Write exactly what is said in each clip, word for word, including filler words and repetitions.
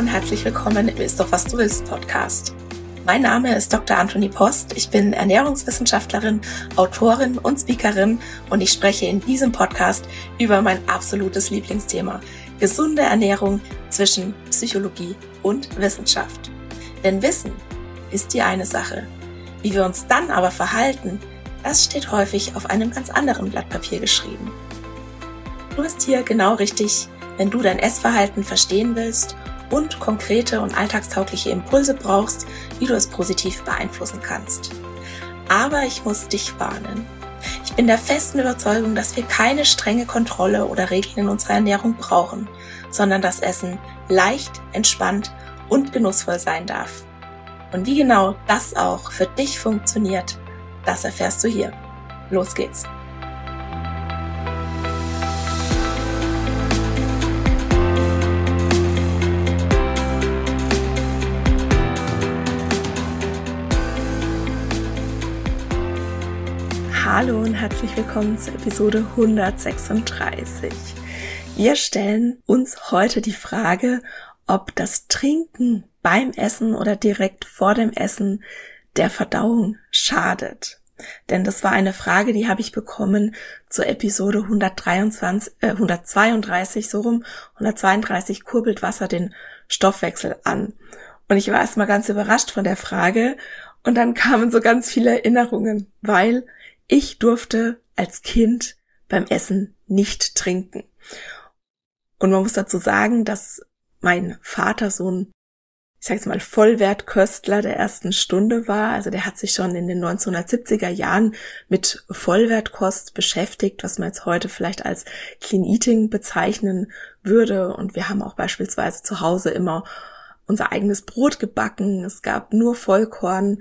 und herzlich willkommen im Ist doch was du willst Podcast. Mein Name ist Doktor Antonie Post, ich bin Ernährungswissenschaftlerin, Autorin und Speakerin und ich spreche in diesem Podcast über mein absolutes Lieblingsthema, gesunde Ernährung zwischen Psychologie und Wissenschaft. Denn Wissen ist die eine Sache, wie wir uns dann aber verhalten, das steht häufig auf einem ganz anderen Blatt Papier geschrieben. Du bist hier genau richtig, wenn du dein Essverhalten verstehen willst und konkrete und alltagstaugliche Impulse brauchst, wie du es positiv beeinflussen kannst. Aber ich muss dich warnen. Ich bin der festen Überzeugung, dass wir keine strenge Kontrolle oder Regeln in unserer Ernährung brauchen, sondern das Essen leicht, entspannt und genussvoll sein darf. Und wie genau das auch für dich funktioniert, das erfährst du hier. Los geht's! Hallo und herzlich willkommen zur Episode hundertsechsunddreißig. Wir stellen uns heute die Frage, ob das Trinken beim Essen oder direkt vor dem Essen der Verdauung schadet. Denn das war eine Frage, die habe ich bekommen zur Episode hundertdreiundzwanzig, äh, hundertzweiunddreißig, so rum, hundertzweiunddreißig kurbelt Wasser den Stoffwechsel an. Und ich war erstmal ganz überrascht von der Frage und dann kamen so ganz viele Erinnerungen, weil ich durfte als Kind beim Essen nicht trinken. Und man muss dazu sagen, dass mein Vater so ein, ich sage jetzt mal, Vollwertköstler der ersten Stunde war. Also der hat sich schon in den neunzehnhundertsiebziger Jahren mit Vollwertkost beschäftigt, was man jetzt heute vielleicht als Clean Eating bezeichnen würde. Und wir haben auch beispielsweise zu Hause immer unser eigenes Brot gebacken. Es gab nur Vollkorn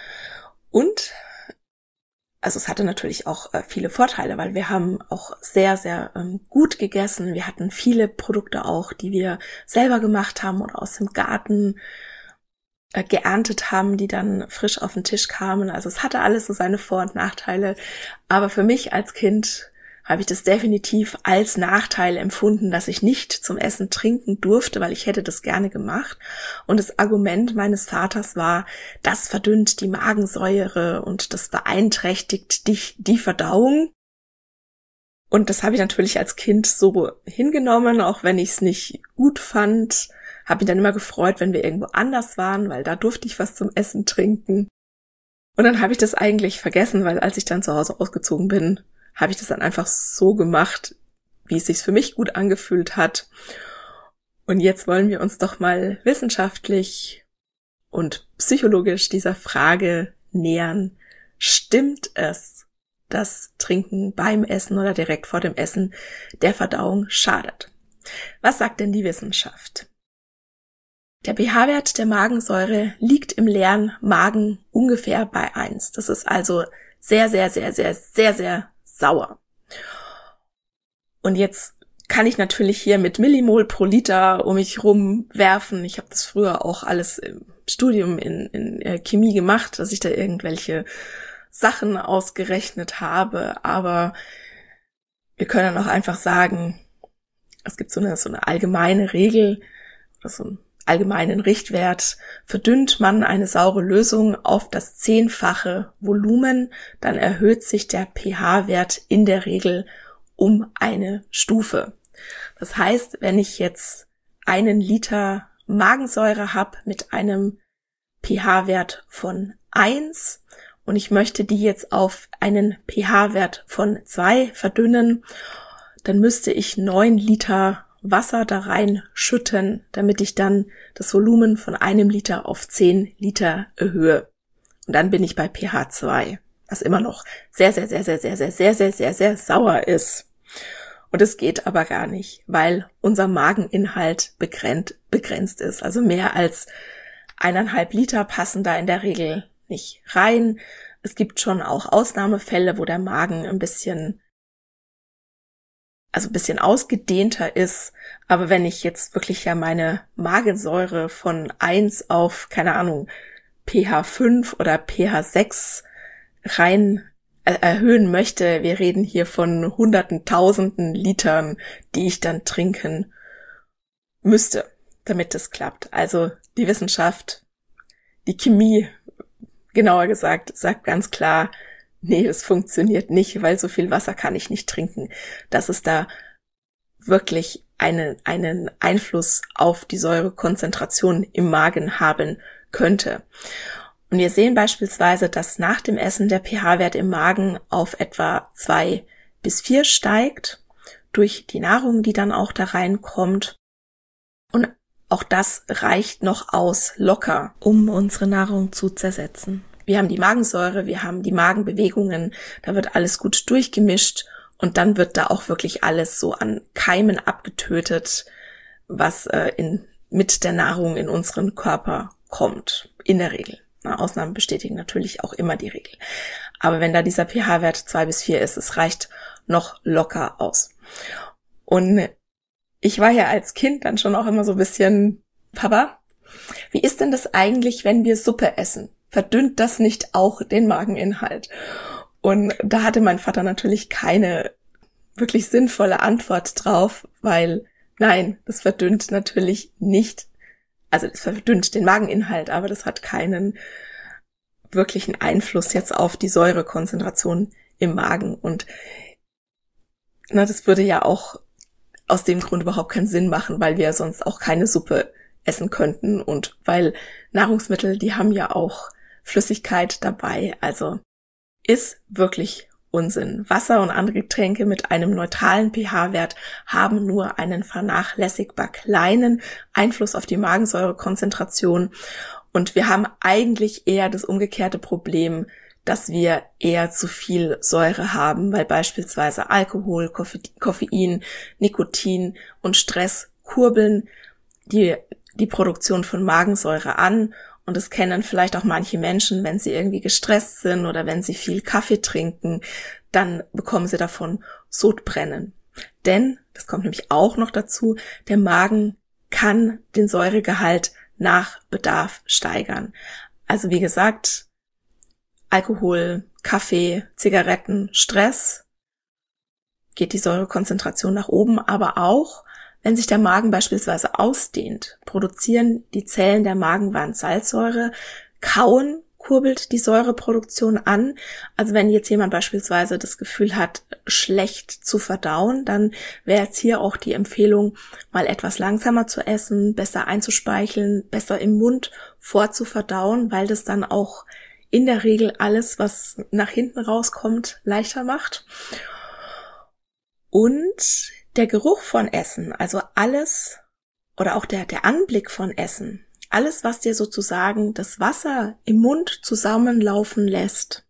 und also es hatte natürlich auch äh, viele Vorteile, weil wir haben auch sehr, sehr ähm, gut gegessen. Wir hatten viele Produkte auch, die wir selber gemacht haben oder aus dem Garten äh, geerntet haben, die dann frisch auf den Tisch kamen. Also es hatte alles so seine Vor- und Nachteile. Aber für mich als Kind habe ich das definitiv als Nachteil empfunden, dass ich nicht zum Essen trinken durfte, weil ich hätte das gerne gemacht. Und das Argument meines Vaters war, das verdünnt die Magensäure und das beeinträchtigt dich die Verdauung. Und das habe ich natürlich als Kind so hingenommen, auch wenn ich es nicht gut fand. Habe mich dann immer gefreut, wenn wir irgendwo anders waren, weil da durfte ich was zum Essen trinken. Und dann habe ich das eigentlich vergessen, weil als ich dann zu Hause ausgezogen bin, habe ich das dann einfach so gemacht, wie es sich für mich gut angefühlt hat. Und jetzt wollen wir uns doch mal wissenschaftlich und psychologisch dieser Frage nähern. Stimmt es, dass Trinken beim Essen oder direkt vor dem Essen der Verdauung schadet? Was sagt denn die Wissenschaft? Der pH-Wert der Magensäure liegt im leeren Magen ungefähr bei eins. Das ist also sehr, sehr, sehr, sehr, sehr, sehr sauer. Und jetzt kann ich natürlich hier mit Millimol pro Liter um mich rumwerfen. Ich habe das früher auch alles im Studium in, in Chemie gemacht, dass ich da irgendwelche Sachen ausgerechnet habe. Aber wir können auch einfach sagen, es gibt so eine, so eine allgemeine Regel oder so einen allgemeinen Richtwert. Verdünnt man eine saure Lösung auf das zehnfache Volumen, dann erhöht sich der pH-Wert in der Regel um eine Stufe. Das heißt, wenn ich jetzt einen Liter Magensäure habe mit einem pH-Wert von eins und ich möchte die jetzt auf einen pH-Wert von zwei verdünnen, dann müsste ich neun Liter Wasser da rein schütten, damit ich dann das Volumen von einem Liter auf zehn Liter erhöhe. Und dann bin ich bei pH zwei, was immer noch sehr, sehr, sehr, sehr, sehr, sehr, sehr, sehr, sehr, sehr sauer ist. Und es geht aber gar nicht, weil unser Mageninhalt begrenzt, begrenzt ist. Also mehr als eineinhalb Liter passen da in der Regel nicht rein. Es gibt schon auch Ausnahmefälle, wo der Magen ein bisschen also ein bisschen ausgedehnter ist, aber wenn ich jetzt wirklich ja meine Magensäure von eins auf, keine Ahnung, pH fünf oder pH sechs rein äh, erhöhen möchte, wir reden hier von hunderten, tausenden Litern, die ich dann trinken müsste. damit es klappt. Also die Wissenschaft, die Chemie, genauer gesagt, sagt ganz klar, nee, das funktioniert nicht, weil so viel Wasser kann ich nicht trinken. Dass es da wirklich einen, einen Einfluss auf die Säurekonzentration im Magen haben könnte. Und wir sehen beispielsweise, dass nach dem Essen der pH-Wert im Magen auf etwa zwei bis vier steigt, durch die Nahrung, die dann auch da reinkommt. Und auch das reicht noch aus, locker, um unsere Nahrung zu zersetzen. Wir haben die Magensäure, wir haben die Magenbewegungen, da wird alles gut durchgemischt und dann wird da auch wirklich alles so an Keimen abgetötet, was äh, in, mit der Nahrung in unseren Körper kommt, in der Regel. Na, Ausnahmen bestätigen natürlich auch immer die Regel. Aber wenn da dieser pH-Wert zwei bis vier ist, es reicht noch locker aus. Und ich war ja als Kind dann schon auch immer so ein bisschen, Papa, wie ist denn das eigentlich, wenn wir Suppe essen? Verdünnt das nicht auch den Mageninhalt? Und da hatte mein Vater natürlich keine wirklich sinnvolle Antwort drauf, weil nein, das verdünnt natürlich nicht, also das verdünnt den Mageninhalt, aber das hat keinen wirklichen Einfluss jetzt auf die Säurekonzentration im Magen. Und na, das würde ja auch aus dem Grund überhaupt keinen Sinn machen, weil wir sonst auch keine Suppe essen könnten und weil Nahrungsmittel, die haben ja auch Flüssigkeit dabei, also ist wirklich Unsinn. Wasser und andere Getränke mit einem neutralen pH-Wert haben nur einen vernachlässigbar kleinen Einfluss auf die Magensäurekonzentration und wir haben eigentlich eher das umgekehrte Problem, dass wir eher zu viel Säure haben, weil beispielsweise Alkohol, Koffein, Nikotin und Stress kurbeln die, die Produktion von Magensäure an. Und das kennen vielleicht auch manche Menschen, wenn sie irgendwie gestresst sind oder wenn sie viel Kaffee trinken, dann bekommen sie davon Sodbrennen. Denn, das kommt nämlich auch noch dazu, der Magen kann den Säuregehalt nach Bedarf steigern. Also wie gesagt, Alkohol, Kaffee, Zigaretten, Stress, geht die Säurekonzentration nach oben, aber auch, wenn sich der Magen beispielsweise ausdehnt, produzieren die Zellen der Magenwand Salzsäure, Kauen kurbelt die Säureproduktion an. Also wenn jetzt jemand beispielsweise das Gefühl hat, schlecht zu verdauen, dann wäre jetzt hier auch die Empfehlung, mal etwas langsamer zu essen, besser einzuspeicheln, besser im Mund vorzuverdauen, weil das dann auch in der Regel alles, was nach hinten rauskommt, leichter macht. Und der Geruch von Essen, also alles oder auch der, der Anblick von Essen, alles, was dir sozusagen das Wasser im Mund zusammenlaufen lässt,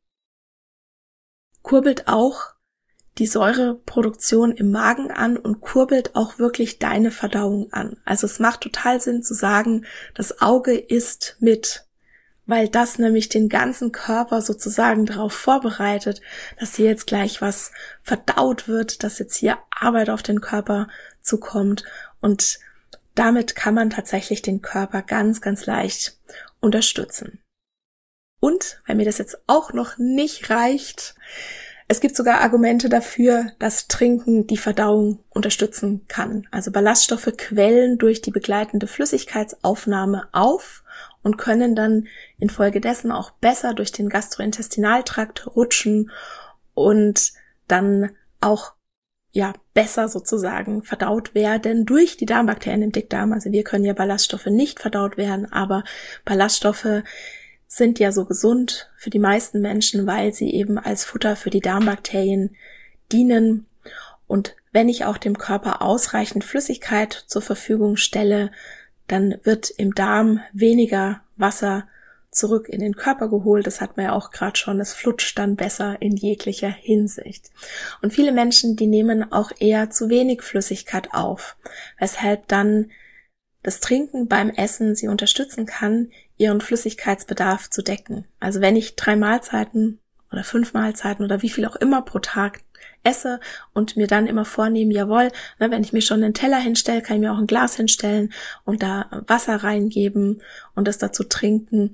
kurbelt auch die Säureproduktion im Magen an und kurbelt auch wirklich deine Verdauung an. Also es macht total Sinn zu sagen, das Auge isst mit, weil das nämlich den ganzen Körper sozusagen darauf vorbereitet, dass hier jetzt gleich was verdaut wird, dass jetzt hier Arbeit auf den Körper zukommt und damit kann man tatsächlich den Körper ganz, ganz leicht unterstützen. Und, weil mir das jetzt auch noch nicht reicht, es gibt sogar Argumente dafür, dass Trinken die Verdauung unterstützen kann. Also Ballaststoffe quellen durch die begleitende Flüssigkeitsaufnahme auf und können dann infolgedessen auch besser durch den Gastrointestinaltrakt rutschen und dann auch ja besser sozusagen verdaut werden durch die Darmbakterien im Dickdarm. Also wir können ja Ballaststoffe nicht verdaut werden, aber Ballaststoffe sind ja so gesund für die meisten Menschen, weil sie eben als Futter für die Darmbakterien dienen. Und wenn ich auch dem Körper ausreichend Flüssigkeit zur Verfügung stelle, dann wird im Darm weniger Wasser zurück in den Körper geholt. Das hat man ja auch gerade schon. Es flutscht dann besser in jeglicher Hinsicht. Und viele Menschen, die nehmen auch eher zu wenig Flüssigkeit auf, weshalb dann das Trinken beim Essen sie unterstützen kann, ihren Flüssigkeitsbedarf zu decken. Also wenn ich drei Mahlzeiten oder fünf Mahlzeiten oder wie viel auch immer pro Tag esse und mir dann immer vornehmen, jawohl, ne, wenn ich mir schon einen Teller hinstelle, kann ich mir auch ein Glas hinstellen und da Wasser reingeben und das dazu trinken.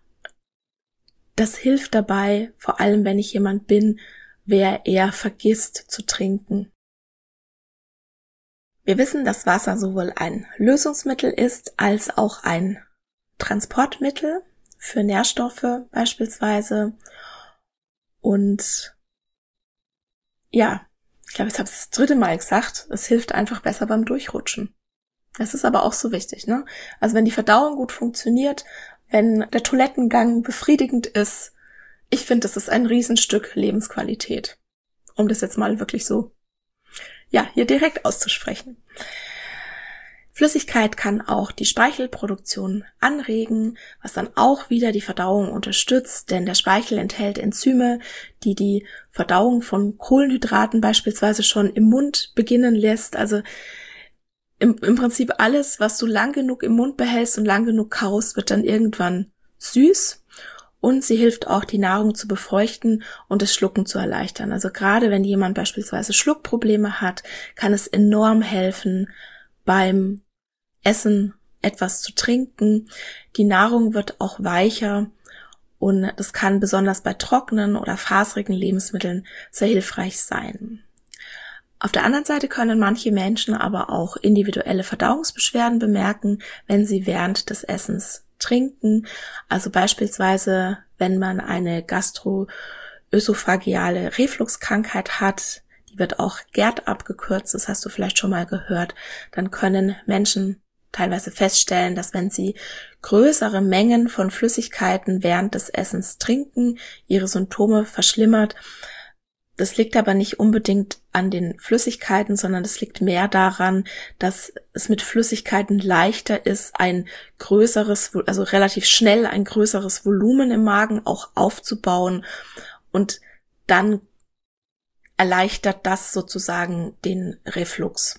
Das hilft dabei, vor allem wenn ich jemand bin, wer eher vergisst zu trinken. Wir wissen, dass Wasser sowohl ein Lösungsmittel ist, als auch ein Transportmittel für Nährstoffe beispielsweise. Und ja, ich glaube, ich habe es das dritte Mal gesagt, es hilft einfach besser beim Durchrutschen. Das ist aber auch so wichtig, ne? Also wenn die Verdauung gut funktioniert, wenn der Toilettengang befriedigend ist, ich finde, das ist ein Riesenstück Lebensqualität. Um das jetzt mal wirklich so, ja, hier direkt auszusprechen. Flüssigkeit kann auch die Speichelproduktion anregen, was dann auch wieder die Verdauung unterstützt, denn der Speichel enthält Enzyme, die die Verdauung von Kohlenhydraten beispielsweise schon im Mund beginnen lässt. Also im, im Prinzip alles, was du lang genug im Mund behältst und lang genug kaust, wird dann irgendwann süß. Und sie hilft auch, die Nahrung zu befeuchten und das Schlucken zu erleichtern. Also gerade wenn jemand beispielsweise Schluckprobleme hat, kann es enorm helfen, beim Essen etwas zu trinken. Die Nahrung wird auch weicher und das kann besonders bei trockenen oder faserigen Lebensmitteln sehr hilfreich sein. Auf der anderen Seite können manche Menschen aber auch individuelle Verdauungsbeschwerden bemerken, wenn sie während des Essens trinken. Also beispielsweise, wenn man eine gastroösophageale Refluxkrankheit hat, die wird auch GERD abgekürzt, das hast du vielleicht schon mal gehört, dann können Menschen teilweise feststellen, dass wenn sie größere Mengen von Flüssigkeiten während des Essens trinken, ihre Symptome verschlimmert. Das liegt aber nicht unbedingt an den Flüssigkeiten, sondern das liegt mehr daran, dass es mit Flüssigkeiten leichter ist, ein größeres, also relativ schnell ein größeres Volumen im Magen auch aufzubauen und dann erleichtert das sozusagen den Reflux.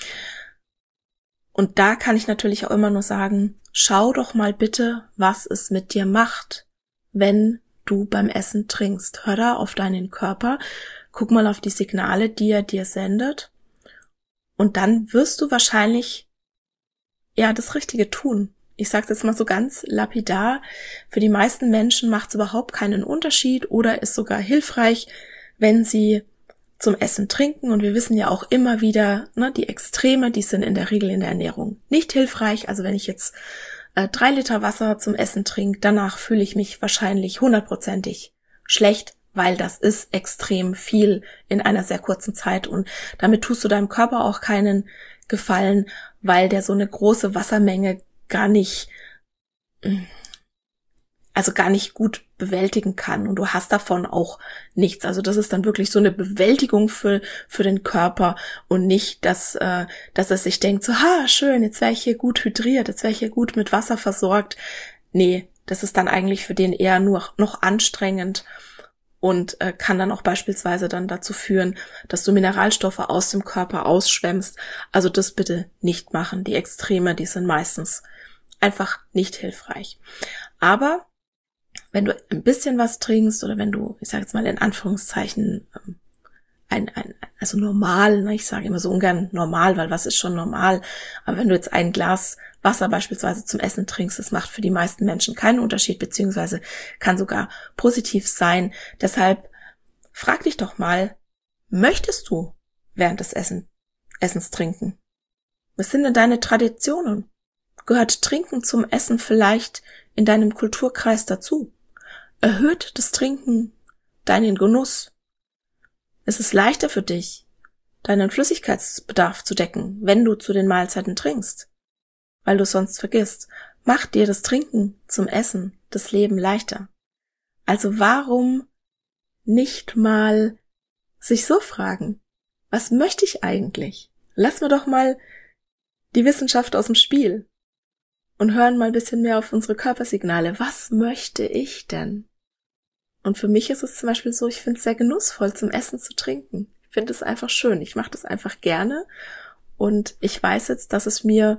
Und da kann ich natürlich auch immer nur sagen, schau doch mal bitte, was es mit dir macht, wenn du beim Essen trinkst. Hör da auf deinen Körper, guck mal auf die Signale, die er dir sendet und dann wirst du wahrscheinlich ja das Richtige tun. Ich sage es jetzt mal so ganz lapidar, für die meisten Menschen macht es überhaupt keinen Unterschied oder ist sogar hilfreich, wenn sie zum Essen trinken. Und wir wissen ja auch immer wieder, ne, die Extreme, die sind in der Regel in der Ernährung nicht hilfreich. Also wenn ich jetzt äh, drei Liter Wasser zum Essen trinke, danach fühle ich mich wahrscheinlich hundertprozentig schlecht, weil das ist extrem viel in einer sehr kurzen Zeit. Und damit tust du deinem Körper auch keinen Gefallen, weil der so eine große Wassermenge gar nicht, also gar nicht gut bewältigen kann und du hast davon auch nichts. Also das ist dann wirklich so eine Bewältigung für für den Körper und nicht, dass äh, dass er sich denkt, so, ha, schön, jetzt wäre ich hier gut hydriert, jetzt wäre ich hier gut mit Wasser versorgt. Nee, das ist dann eigentlich für den eher nur noch anstrengend und äh, kann dann auch beispielsweise dann dazu führen, dass du Mineralstoffe aus dem Körper ausschwemmst. Also das bitte nicht machen. Die Extreme, die sind meistens einfach nicht hilfreich. Aber wenn du ein bisschen was trinkst oder wenn du, ich sage jetzt mal in Anführungszeichen, ein, ein, also normal, ne, ich sage immer so ungern normal, weil was ist schon normal, aber wenn du jetzt ein Glas Wasser beispielsweise zum Essen trinkst, das macht für die meisten Menschen keinen Unterschied, beziehungsweise kann sogar positiv sein. Deshalb frag dich doch mal, möchtest du während des Essen, Essens trinken? Was sind denn deine Traditionen? Gehört Trinken zum Essen vielleicht in deinem Kulturkreis dazu? Erhöht das Trinken deinen Genuss? Es ist leichter für dich, deinen Flüssigkeitsbedarf zu decken, wenn du zu den Mahlzeiten trinkst, weil du sonst vergisst. Macht dir das Trinken zum Essen das Leben leichter. Also warum nicht mal sich so fragen, was möchte ich eigentlich? Lass mir doch mal die Wissenschaft aus dem Spiel und hören mal ein bisschen mehr auf unsere Körpersignale. Was möchte ich denn? Und für mich ist es zum Beispiel so, ich finde es sehr genussvoll, zum Essen zu trinken. Ich finde es einfach schön. Ich mache das einfach gerne. Und ich weiß jetzt, dass es mir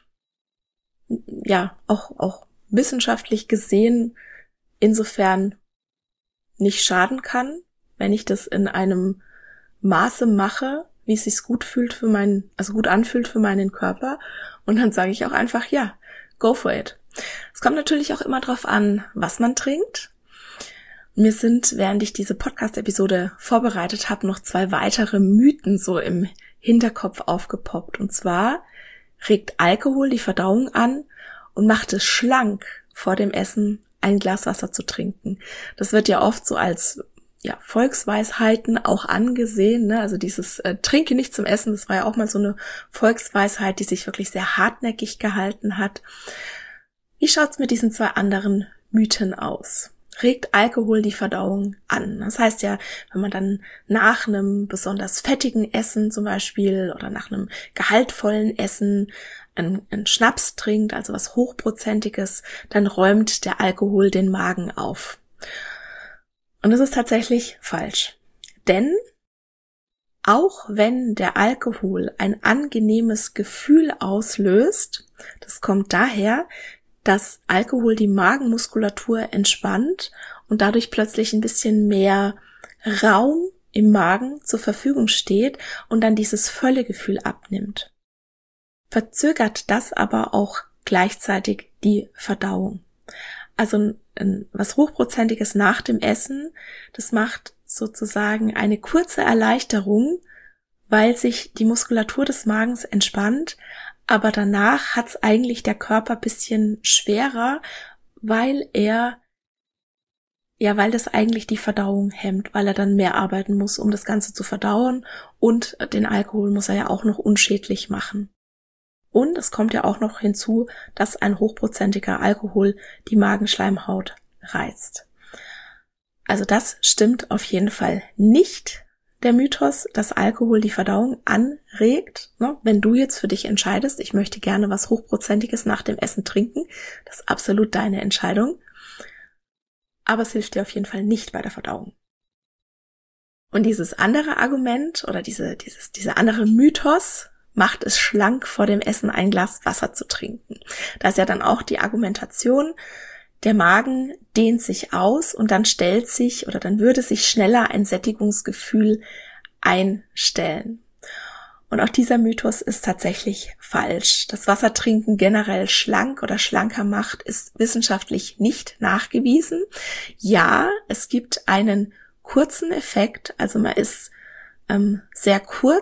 ja auch, auch wissenschaftlich gesehen insofern nicht schaden kann, wenn ich das in einem Maße mache, wie es sich gut fühlt für meinen, also gut anfühlt für meinen Körper. Und dann sage ich auch einfach, ja, go for it. Es kommt natürlich auch immer drauf an, was man trinkt. Mir sind, während ich diese Podcast-Episode vorbereitet habe, noch zwei weitere Mythen so im Hinterkopf aufgepoppt. Und zwar regt Alkohol die Verdauung an und macht es schlank, vor dem Essen ein Glas Wasser zu trinken. Das wird ja oft so als ja, Volksweisheiten auch angesehen, ne? Also dieses äh, Trinke nicht zum Essen, das war ja auch mal so eine Volksweisheit, die sich wirklich sehr hartnäckig gehalten hat. Wie schaut's mit diesen zwei anderen Mythen aus? Regt Alkohol die Verdauung an? Das heißt ja, wenn man dann nach einem besonders fettigen Essen zum Beispiel oder nach einem gehaltvollen Essen einen, einen Schnaps trinkt, also was Hochprozentiges, dann räumt der Alkohol den Magen auf. Und das ist tatsächlich falsch. Denn auch wenn der Alkohol ein angenehmes Gefühl auslöst, das kommt daher, dass Alkohol die Magenmuskulatur entspannt und dadurch plötzlich ein bisschen mehr Raum im Magen zur Verfügung steht und dann dieses Völlegefühl abnimmt. Verzögert das aber auch gleichzeitig die Verdauung. Also ein, was Hochprozentiges nach dem Essen, das macht sozusagen eine kurze Erleichterung, weil sich die Muskulatur des Magens entspannt, aber danach hat's eigentlich der Körper ein bisschen schwerer, weil er, ja, weil das eigentlich die Verdauung hemmt, weil er dann mehr arbeiten muss, um das Ganze zu verdauen, und den Alkohol muss er ja auch noch unschädlich machen. Und es kommt ja auch noch hinzu, dass ein hochprozentiger Alkohol die Magenschleimhaut reizt. Also das stimmt auf jeden Fall nicht, der Mythos, dass Alkohol die Verdauung anregt. Wenn du jetzt für dich entscheidest, ich möchte gerne was Hochprozentiges nach dem Essen trinken, das ist absolut deine Entscheidung. Aber es hilft dir auf jeden Fall nicht bei der Verdauung. Und dieses andere Argument oder diese, dieses, dieser andere Mythos macht es schlank, vor dem Essen ein Glas Wasser zu trinken. Da ist ja dann auch die Argumentation, der Magen dehnt sich aus und dann stellt sich oder dann würde sich schneller ein Sättigungsgefühl einstellen. Und auch dieser Mythos ist tatsächlich falsch. Das Wassertrinken generell schlank oder schlanker macht, ist wissenschaftlich nicht nachgewiesen. Ja, es gibt einen kurzen Effekt, also man ist ähm, sehr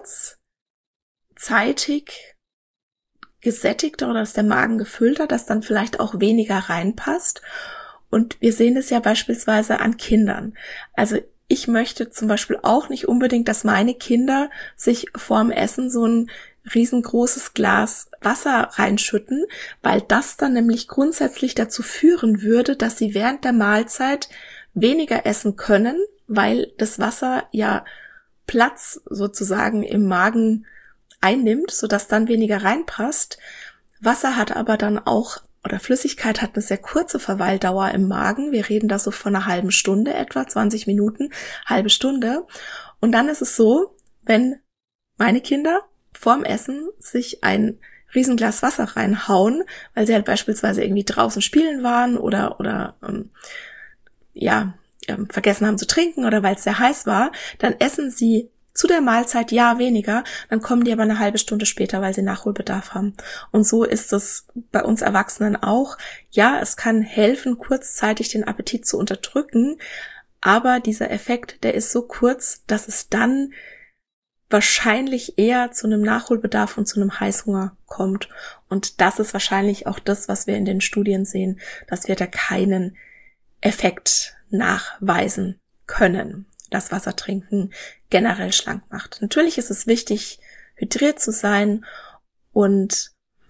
kurzzeitig gesättigter oder ist der Magen gefüllter, dass dann vielleicht auch weniger reinpasst. Und wir sehen es ja beispielsweise an Kindern. Also ich möchte zum Beispiel auch nicht unbedingt, dass meine Kinder sich vorm Essen so ein riesengroßes Glas Wasser reinschütten, weil das dann nämlich grundsätzlich dazu führen würde, dass sie während der Mahlzeit weniger essen können, weil das Wasser ja Platz sozusagen im Magen einnimmt, sodass dann weniger reinpasst. Wasser hat aber dann auch, oder Flüssigkeit hat eine sehr kurze Verweildauer im Magen. Wir reden da so von einer halben Stunde etwa, zwanzig Minuten, halbe Stunde. Und dann ist es so, wenn meine Kinder vorm Essen sich ein Riesenglas Wasser reinhauen, weil sie halt beispielsweise irgendwie draußen spielen waren oder, oder, ähm, ja, ähm, vergessen haben zu trinken oder weil es sehr heiß war, dann essen sie zu der Mahlzeit ja weniger, dann kommen die aber eine halbe Stunde später, weil sie Nachholbedarf haben. Und so ist es bei uns Erwachsenen auch. Ja, es kann helfen, kurzzeitig den Appetit zu unterdrücken, aber dieser Effekt, der ist so kurz, dass es dann wahrscheinlich eher zu einem Nachholbedarf und zu einem Heißhunger kommt. Und das ist wahrscheinlich auch das, was wir in den Studien sehen, dass wir da keinen Effekt nachweisen können, dass Wassertrinken generell schlank macht. Natürlich ist es wichtig, hydriert zu sein, und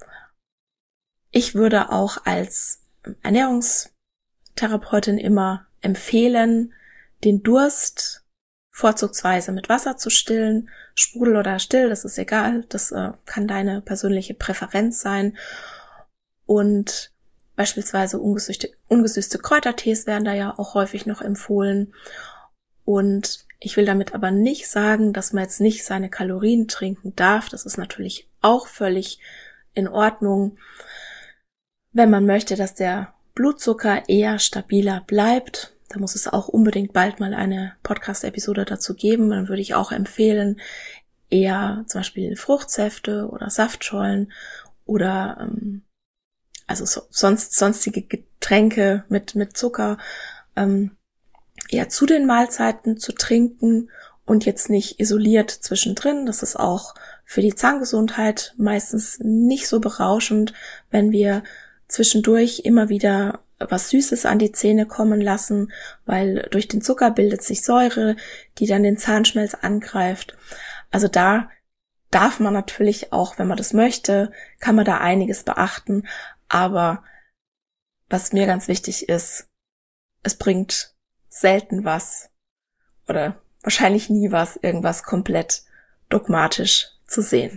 ich würde auch als Ernährungstherapeutin immer empfehlen, den Durst vorzugsweise mit Wasser zu stillen. Sprudel oder still, das ist egal, das äh, kann deine persönliche Präferenz sein. Und beispielsweise ungesüßte, ungesüßte Kräutertees werden da ja auch häufig noch empfohlen. Und ich will damit aber nicht sagen, dass man jetzt nicht seine Kalorien trinken darf. Das ist natürlich auch völlig in Ordnung. Wenn man möchte, dass der Blutzucker eher stabiler bleibt, da muss es auch unbedingt bald mal eine Podcast-Episode dazu geben. Dann würde ich auch empfehlen, eher zum Beispiel Fruchtsäfte oder Saftschollen oder ähm, also so, sonst sonstige Getränke mit mit Zucker ähm, eher zu den Mahlzeiten zu trinken und jetzt nicht isoliert zwischendrin. Das ist auch für die Zahngesundheit meistens nicht so berauschend, wenn wir zwischendurch immer wieder was Süßes an die Zähne kommen lassen, weil durch den Zucker bildet sich Säure, die dann den Zahnschmelz angreift. Also da darf man natürlich auch, wenn man das möchte, kann man da einiges beachten. Aber was mir ganz wichtig ist, es bringt selten was oder wahrscheinlich nie was, irgendwas komplett dogmatisch zu sehen.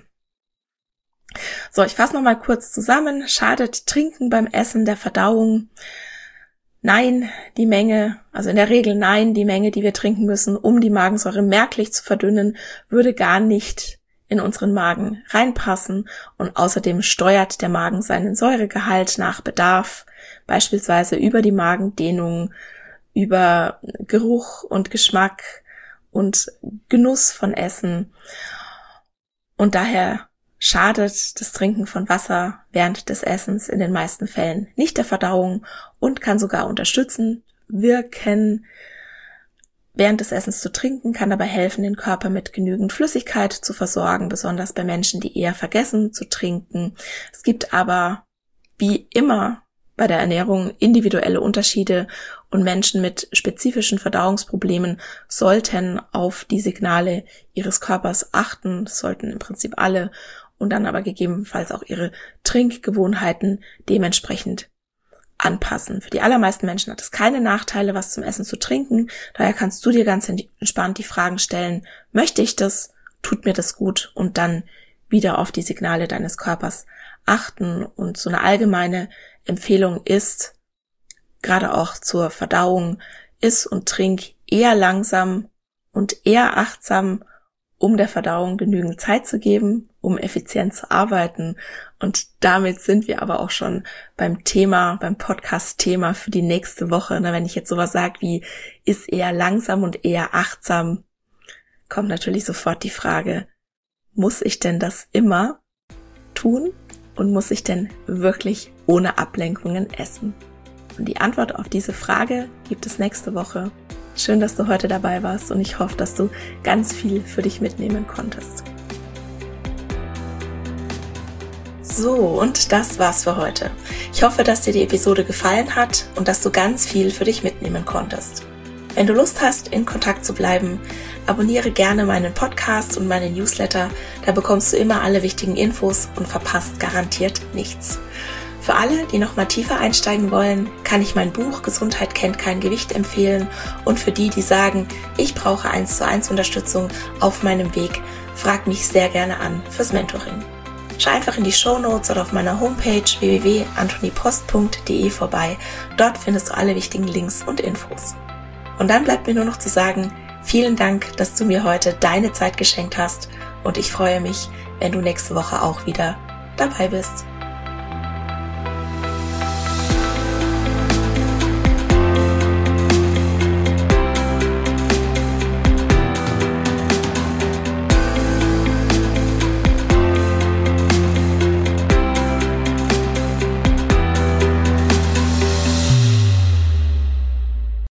So, ich fasse nochmal kurz zusammen. Schadet Trinken beim Essen der Verdauung? Nein, die Menge, also in der Regel nein, die Menge, die wir trinken müssen, um die Magensäure merklich zu verdünnen, würde gar nicht in unseren Magen reinpassen und außerdem steuert der Magen seinen Säuregehalt nach Bedarf, beispielsweise über die Magendehnung, über Geruch und Geschmack und Genuss von Essen. Und daher schadet das Trinken von Wasser während des Essens in den meisten Fällen nicht der Verdauung und kann sogar unterstützen, wirken. Während des Essens zu trinken kann dabei helfen, den Körper mit genügend Flüssigkeit zu versorgen, besonders bei Menschen, die eher vergessen zu trinken. Es gibt aber, wie immer bei der Ernährung, individuelle Unterschiede und Menschen mit spezifischen Verdauungsproblemen sollten auf die Signale ihres Körpers achten, das sollten im Prinzip alle, und dann aber gegebenenfalls auch ihre Trinkgewohnheiten dementsprechend anpassen. Für die allermeisten Menschen hat es keine Nachteile, was zum Essen zu trinken. Daher kannst du dir ganz entspannt die Fragen stellen, möchte ich das, tut mir das gut, und dann wieder auf die Signale deines Körpers achten. Und so eine allgemeine Empfehlung ist, gerade auch zur Verdauung, iss und trink eher langsam und eher achtsam, um der Verdauung genügend Zeit zu geben, um effizient zu arbeiten. Und damit sind wir aber auch schon beim Thema, beim Podcast-Thema für die nächste Woche. Wenn ich jetzt sowas sage wie, ist eher langsam und eher achtsam, kommt natürlich sofort die Frage, muss ich denn das immer tun? Und muss ich denn wirklich ohne Ablenkungen essen? Und die Antwort auf diese Frage gibt es nächste Woche. Schön, dass du heute dabei warst und ich hoffe, dass du ganz viel für dich mitnehmen konntest. So, und das war's für heute. Ich hoffe, dass dir die Episode gefallen hat und dass du ganz viel für dich mitnehmen konntest. Wenn du Lust hast, in Kontakt zu bleiben, abonniere gerne meinen Podcast und meinen Newsletter. Da bekommst du immer alle wichtigen Infos und verpasst garantiert nichts. Für alle, die noch mal tiefer einsteigen wollen, kann ich mein Buch Gesundheit kennt kein Gewicht empfehlen. Und für die, die sagen, ich brauche eins zu eins Unterstützung auf meinem Weg, frag mich sehr gerne an fürs Mentoring. Schau einfach in die Shownotes oder auf meiner Homepage w w w punkt antonipost punkt d e vorbei. Dort findest du alle wichtigen Links und Infos. Und dann bleibt mir nur noch zu sagen, vielen Dank, dass du mir heute deine Zeit geschenkt hast und ich freue mich, wenn du nächste Woche auch wieder dabei bist.